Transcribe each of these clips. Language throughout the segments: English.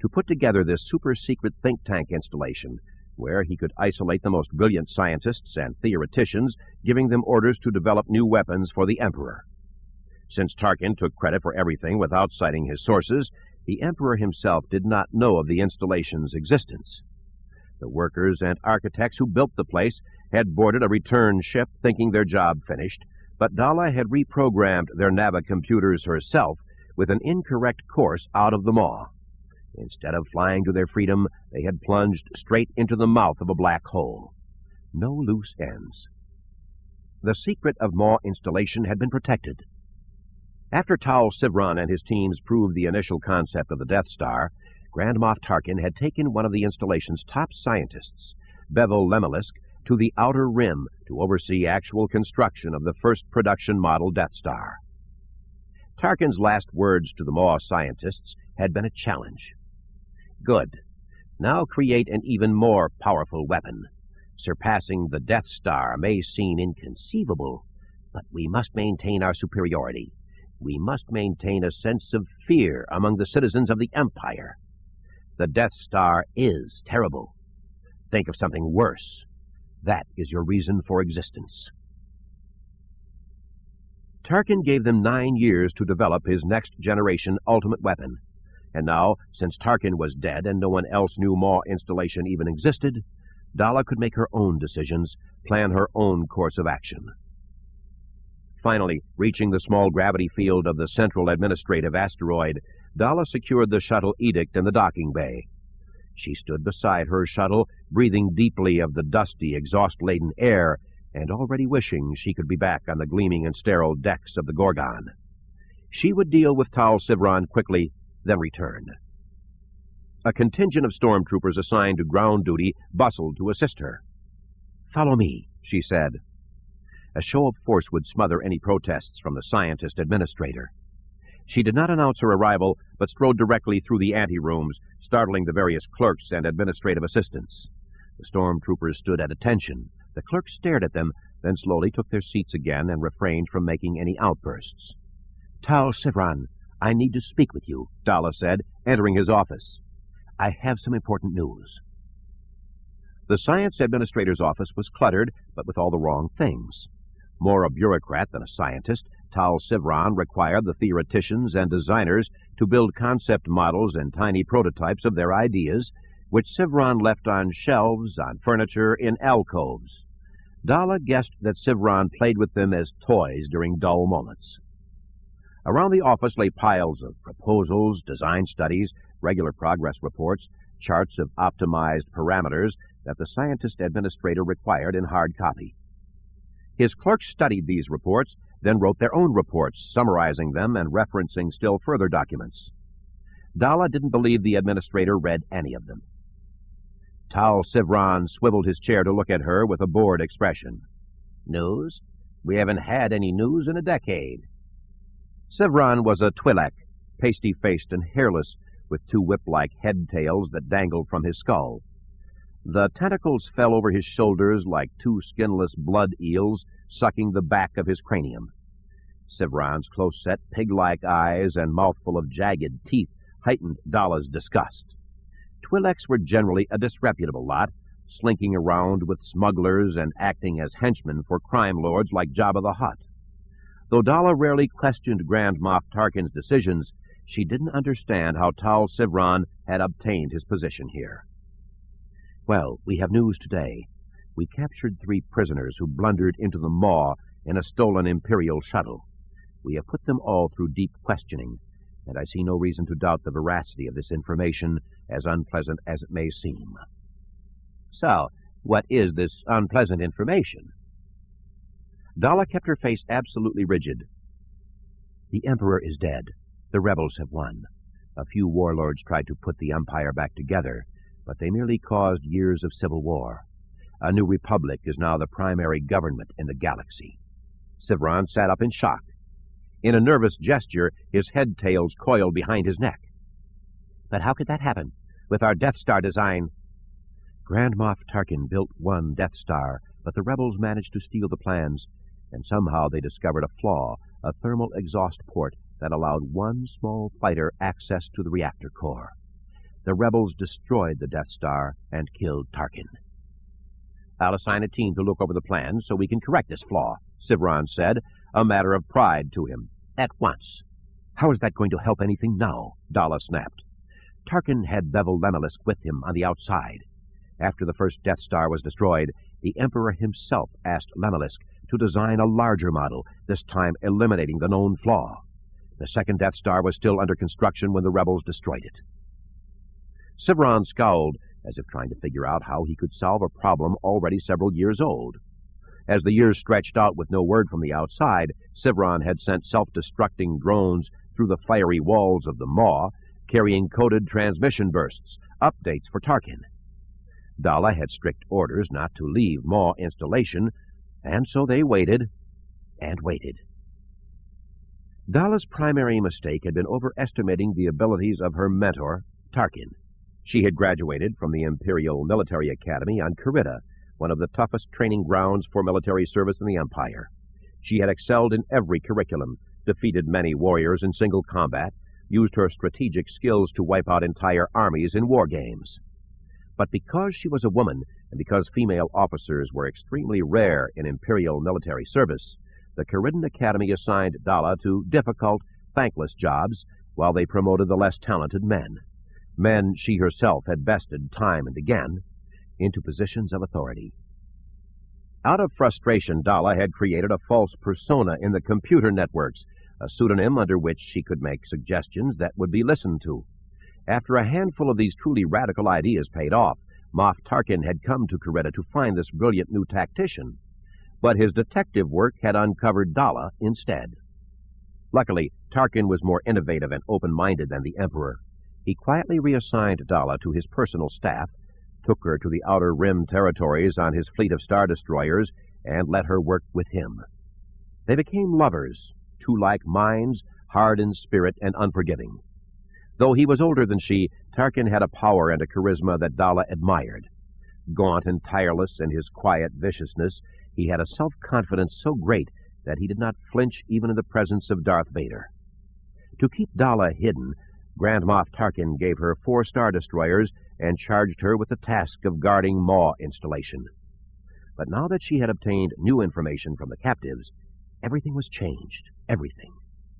to put together this super-secret think tank installation where he could isolate the most brilliant scientists and theoreticians, giving them orders to develop new weapons for the Emperor. Since Tarkin took credit for everything without citing his sources, the Emperor himself did not know of the installation's existence. The workers and architects who built the place had boarded a return ship thinking their job finished, but Dala had reprogrammed their Nava computers herself with an incorrect course out of the maw. Instead of flying to their freedom, they had plunged straight into the mouth of a black hole. No loose ends. The secret of maw installation had been protected. After Tal Sivron and his teams proved the initial concept of the Death Star, Grand Moff Tarkin had taken one of the installation's top scientists, Bevel Lemelisk, to the Outer Rim to oversee actual construction of the first production model Death Star. Tarkin's last words to the maw scientists had been a challenge. Good. Now create an even more powerful weapon. Surpassing the Death Star may seem inconceivable, but we must maintain our superiority. We must maintain a sense of fear among the citizens of the Empire. The Death Star is terrible. Think of something worse. That is your reason for existence. Tarkin gave them 9 years to develop his next-generation ultimate weapon. And now, since Tarkin was dead and no one else knew maw installation even existed, Dala could make her own decisions, plan her own course of action. Finally, reaching the small gravity field of the Central Administrative Asteroid, Dala secured the shuttle Edict in the docking bay. She stood beside her shuttle, breathing deeply of the dusty, exhaust-laden air, and already wishing she could be back on the gleaming and sterile decks of the Gorgon. She would deal with Tal Sivron quickly, then return. A contingent of stormtroopers assigned to ground duty bustled to assist her. "Follow me," she said. A show of force would smother any protests from the scientist administrator. She did not announce her arrival, but strode directly through the anterooms, startling the various clerks and administrative assistants. The stormtroopers stood at attention. The clerks stared at them, then slowly took their seats again and refrained from making any outbursts. "Tal Sivron, I need to speak with you," Dala said, entering his office. "I have some important news." The science administrator's office was cluttered, but with all the wrong things. More a bureaucrat than a scientist, Tal Sivron required the theoreticians and designers to build concept models and tiny prototypes of their ideas, which Sivron left on shelves, on furniture, in alcoves. Dala guessed that Sivron played with them as toys during dull moments. Around the office lay piles of proposals, design studies, regular progress reports, charts of optimized parameters that the scientist administrator required in hard copy. His clerks studied these reports, then wrote their own reports, summarizing them and referencing still further documents. Dala didn't believe the administrator read any of them. Tal Sivron swiveled his chair to look at her with a bored expression. "News? We haven't had any news in a decade." Sivron was a Twi'lek, pasty-faced and hairless, with 2 whip-like head tails that dangled from his skull. The tentacles fell over his shoulders like 2 skinless blood eels sucking the back of his cranium. Sivron's close-set, pig-like eyes and mouthful of jagged teeth heightened Dala's disgust. Twi'leks were generally a disreputable lot, slinking around with smugglers and acting as henchmen for crime lords like Jabba the Hutt. Though Dala rarely questioned Grand Moff Tarkin's decisions, she didn't understand how Tal Sivron had obtained his position here. "Well, we have news today. We captured 3 prisoners who blundered into the maw in a stolen Imperial shuttle. We have put them all through deep questioning, and I see no reason to doubt the veracity of this information, as unpleasant as it may seem." "So, what is this unpleasant information?" Dala kept her face absolutely rigid. "The Emperor is dead. The rebels have won. A few warlords tried to put the Empire back together, but they merely caused years of civil war. A new republic is now the primary government in the galaxy." Sivron sat up in shock. In a nervous gesture, his head tails coiled behind his neck. "But how could that happen, with our Death Star design?" "Grand Moff Tarkin built one Death Star, but the rebels managed to steal the plans, and somehow they discovered a flaw, a thermal exhaust port that allowed one small fighter access to the reactor core. The rebels destroyed the Death Star and killed Tarkin. "I'll assign a team to look over the plans so we can correct this flaw," Sivron said, a matter of pride to him. "At once." "How is that going to help anything now?" Dalla snapped. Tarkin had Bevel Lemelisk with him on the outside. After the first Death Star was destroyed, the Emperor himself asked Lemelisk to design a larger model, this time eliminating the known flaw. The second Death Star was still under construction when the rebels destroyed it. Sivron scowled, as if trying to figure out how he could solve a problem already several years old. As the years stretched out with no word from the outside, Sivron had sent self-destructing drones through the fiery walls of the Maw, carrying coded transmission bursts, updates for Tarkin. Dalla had strict orders not to leave Maw installation, and so they waited and waited. Dalla's primary mistake had been overestimating the abilities of her mentor, Tarkin. She had graduated from the Imperial Military Academy on Kyrita, one of the toughest training grounds for military service in the Empire. She had excelled in every curriculum, defeated many warriors in single combat, used her strategic skills to wipe out entire armies in war games. But because she was a woman, and because female officers were extremely rare in Imperial military service, the Kyritan Academy assigned Dalla to difficult, thankless jobs, while they promoted the less talented men she herself had bested time and again, into positions of authority. Out of frustration, Dalla had created a false persona in the computer networks, a pseudonym under which she could make suggestions that would be listened to. After a handful of these truly radical ideas paid off, Moff Tarkin had come to Kyrita to find this brilliant new tactician, but his detective work had uncovered Dalla instead. Luckily, Tarkin was more innovative and open-minded than the Emperor. He quietly reassigned Dalla to his personal staff, took her to the Outer Rim territories on his fleet of Star Destroyers, and let her work with him. They became lovers, two like minds, hard in spirit and unforgiving. Though he was older than she, Tarkin had a power and a charisma that Dalla admired. Gaunt and tireless in his quiet viciousness, he had a self-confidence so great that he did not flinch even in the presence of Darth Vader. To keep Dalla hidden, Grand Moff Tarkin gave her 4 Star Destroyers and charged her with the task of guarding Maw installation. But now that she had obtained new information from the captives, everything was changed. Everything.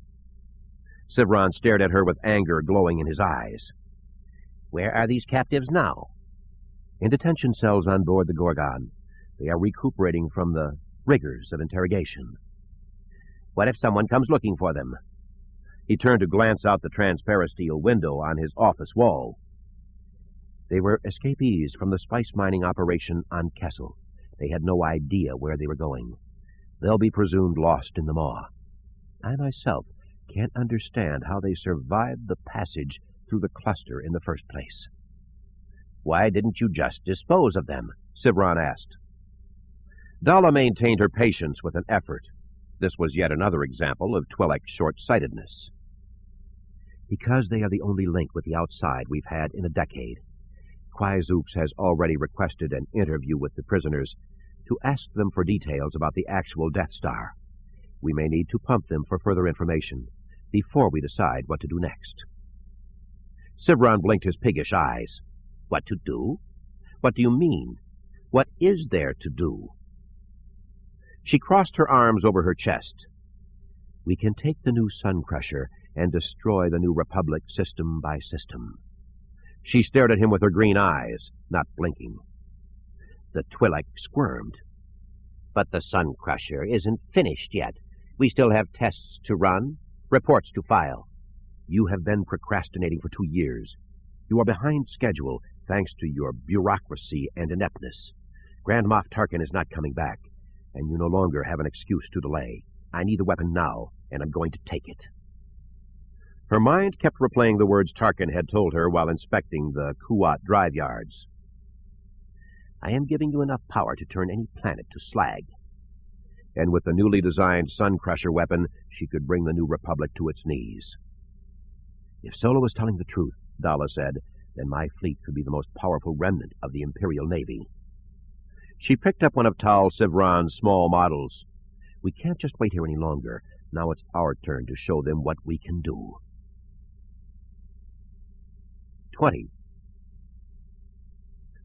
Sivron stared at her with anger glowing in his eyes. "Where are these captives now?" "In detention cells on board the Gorgon. They are recuperating from the rigors of interrogation." "What if someone comes looking for them?" He turned to glance out the transparasteel window on his office wall. "They were escapees from the spice mining operation on Kessel. They had no idea where they were going. They'll be presumed lost in the Maw. I myself can't understand how they survived the passage through the cluster in the first place." "Why didn't you just dispose of them?" Sivron asked. Dalla maintained her patience with an effort. This was yet another example of Twi'lek's short-sightedness. "Because they are the only link with the outside we've had in a decade. Quaizooks has already requested an interview with the prisoners to ask them for details about the actual Death Star. We may need to pump them for further information before we decide what to do next." Sivron blinked his piggish eyes. "What to do? What do you mean? What is there to do?" She crossed her arms over her chest. "We can take the new Sun Crusher and destroy the New Republic system by system." She stared at him with her green eyes, not blinking. The Twi'lek squirmed. "But the Sun Crusher isn't finished yet. We still have tests to run, reports to file." "You have been procrastinating for 2 years. You are behind schedule, thanks to your bureaucracy and ineptness. Grand Moff Tarkin is not coming back, and you no longer have an excuse to delay. I need the weapon now, and I'm going to take it." Her mind kept replaying the words Tarkin had told her while inspecting the Kuat drive yards. "I am giving you enough power to turn any planet to slag." And with the newly designed Sun Crusher weapon, she could bring the New Republic to its knees. "If Solo was telling the truth," Dalla said, "then my fleet could be the most powerful remnant of the Imperial Navy." She picked up one of Tal Sivron's small models. "We can't just wait here any longer. Now it's our turn to show them what we can do." 20.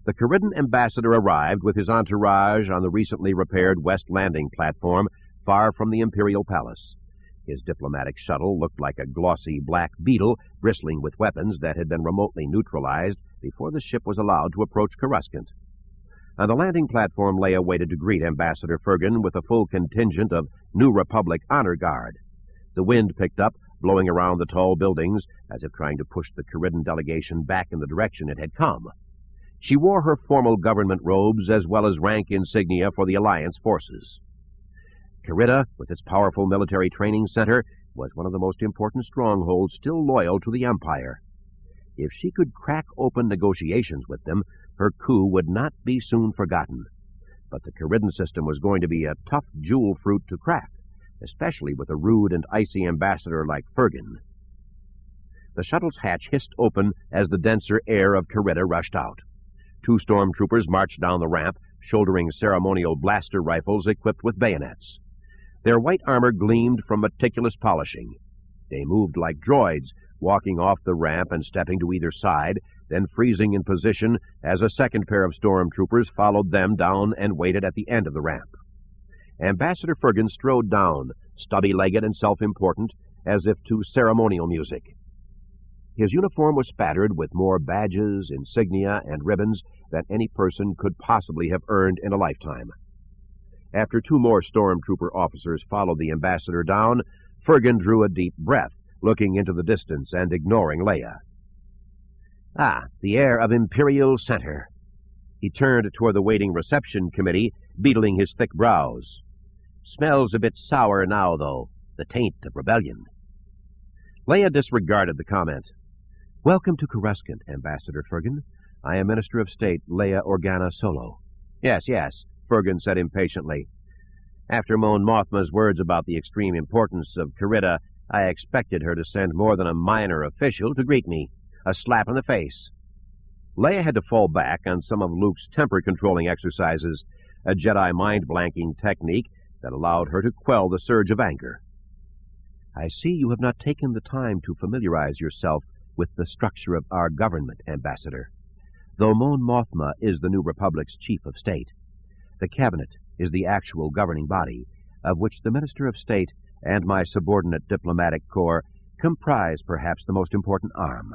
The Karidan ambassador arrived with his entourage on the recently repaired West Landing platform far from the Imperial Palace. His diplomatic shuttle looked like a glossy black beetle bristling with weapons that had been remotely neutralized before the ship was allowed to approach Coruscant. On the landing platform, Leia waited to greet Ambassador Fergan with a full contingent of New Republic honor guard. The wind picked up, blowing around the tall buildings, as if trying to push the Karidan delegation back in the direction it had come. She wore her formal government robes as well as rank insignia for the Alliance forces. Carida, with its powerful military training center, was one of the most important strongholds still loyal to the Empire. If she could crack open negotiations with them, her coup would not be soon forgotten. But the Karidan system was going to be a tough jewel fruit to crack, especially with a rude and icy ambassador like Fergan. The shuttle's hatch hissed open as the denser air of Carida rushed out. 2 stormtroopers marched down the ramp, shouldering ceremonial blaster rifles equipped with bayonets. Their white armor gleamed from meticulous polishing. They moved like droids, walking off the ramp and stepping to either side, then freezing in position as a second pair of stormtroopers followed them down and waited at the end of the ramp. Ambassador Fergan strode down, stubby-legged and self-important, as if to ceremonial music. His uniform was spattered with more badges, insignia, and ribbons than any person could possibly have earned in a lifetime. After 2 more stormtrooper officers followed the ambassador down, Fergan drew a deep breath, looking into the distance and ignoring Leia. Ah, the air of Imperial Center. He turned toward the waiting reception committee, beetling his thick brows. Smells a bit sour now, though, the taint of rebellion. Leia disregarded the comment. Welcome to Coruscant, Ambassador Fergan. I am Minister of State Leia Organa Solo. Yes, Fergan said impatiently. After Mon Mothma's words about the extreme importance of Carida, I expected her to send more than a minor official to greet me, a slap in the face. Leia had to fall back on some of Luke's temper-controlling exercises, a Jedi mind-blanking technique that allowed her to quell the surge of anger. I see you have not taken the time to familiarize yourself with the structure of our government, Ambassador. Though Mon Mothma is the New Republic's chief of state, the Cabinet is the actual governing body, of which the Minister of State and my subordinate diplomatic corps comprise perhaps the most important arm.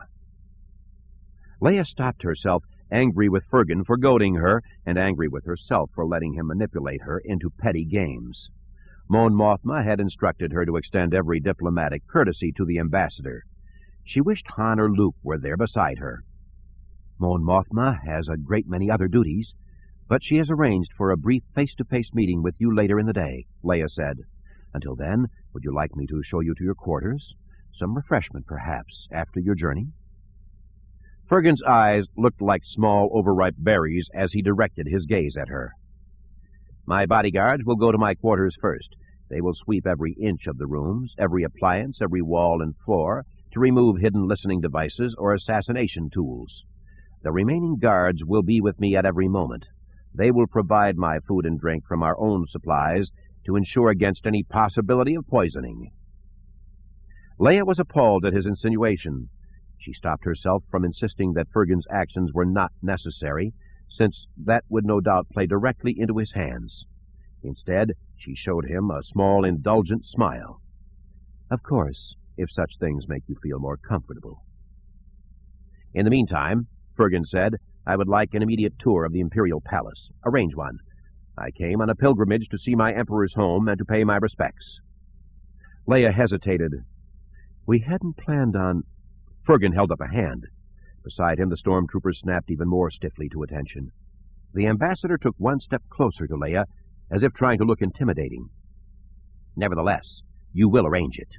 Leia stopped herself, angry with Fergan for goading her, and angry with herself for letting him manipulate her into petty games. Mon Mothma had instructed her to extend every diplomatic courtesy to the ambassador. She wished Han or Luke were there beside her. Mon Mothma has a great many other duties, but she has arranged for a brief face-to-face meeting with you later in the day, Leia said. Until then, would you like me to show you to your quarters? Some refreshment, perhaps, after your journey? Fergan's eyes looked like small, overripe berries as he directed his gaze at her. My bodyguards will go to my quarters first. They will sweep every inch of the rooms, every appliance, every wall and floor, to remove hidden listening devices or assassination tools. The remaining guards will be with me at every moment. They will provide my food and drink from our own supplies to ensure against any possibility of poisoning. Leia was appalled at his insinuation. She stopped herself from insisting that Fergan's actions were not necessary, since that would no doubt play directly into his hands. Instead, she showed him a small, indulgent smile. Of course, if such things make you feel more comfortable. In the meantime, Fergan said, I would like an immediate tour of the Imperial Palace. Arrange one. I came on a pilgrimage to see my Emperor's home and to pay my respects. Leia hesitated. We hadn't planned on... Fergan held up a hand. Beside him, the stormtrooper snapped even more stiffly to attention. The ambassador took one step closer to Leia, as if trying to look intimidating. Nevertheless, you will arrange it.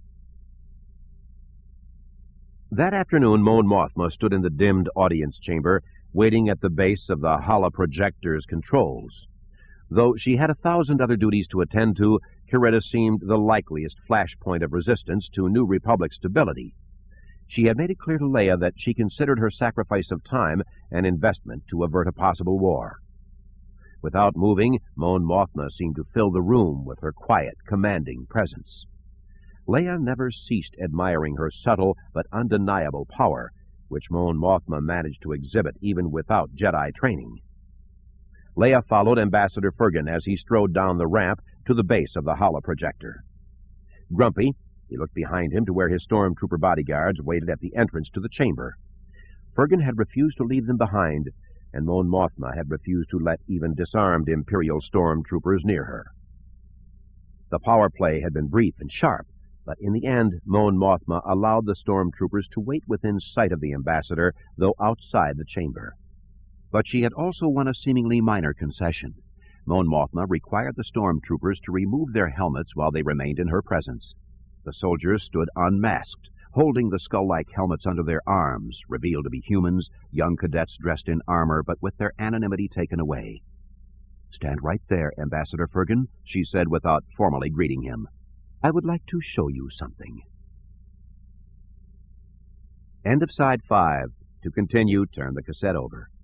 That afternoon, Mon Mothma stood in the dimmed audience chamber, waiting at the base of the holoprojector's controls. Though she had 1,000 other duties to attend to, Carida seemed the likeliest flashpoint of resistance to New Republic stability. She had made it clear to Leia that she considered her sacrifice of time an investment to avert a possible war. Without moving, Mon Mothma seemed to fill the room with her quiet, commanding presence. Leia never ceased admiring her subtle but undeniable power, which Mon Mothma managed to exhibit even without Jedi training. Leia followed Ambassador Fergan as he strode down the ramp to the base of the holoprojector. Grumpy, he looked behind him to where his stormtrooper bodyguards waited at the entrance to the chamber. Fergan had refused to leave them behind, and Mon Mothma had refused to let even disarmed Imperial stormtroopers near her. The power play had been brief and sharp, but in the end, Mon Mothma allowed the stormtroopers to wait within sight of the ambassador, though outside the chamber. But she had also won a seemingly minor concession. Mon Mothma required the stormtroopers to remove their helmets while they remained in her presence. The soldiers stood unmasked, holding the skull-like helmets under their arms, revealed to be humans, young cadets dressed in armor, but with their anonymity taken away. "Stand right there, Ambassador Fergan," she said without formally greeting him. "I would like to show you something." End of Side 5. To continue, turn the cassette over.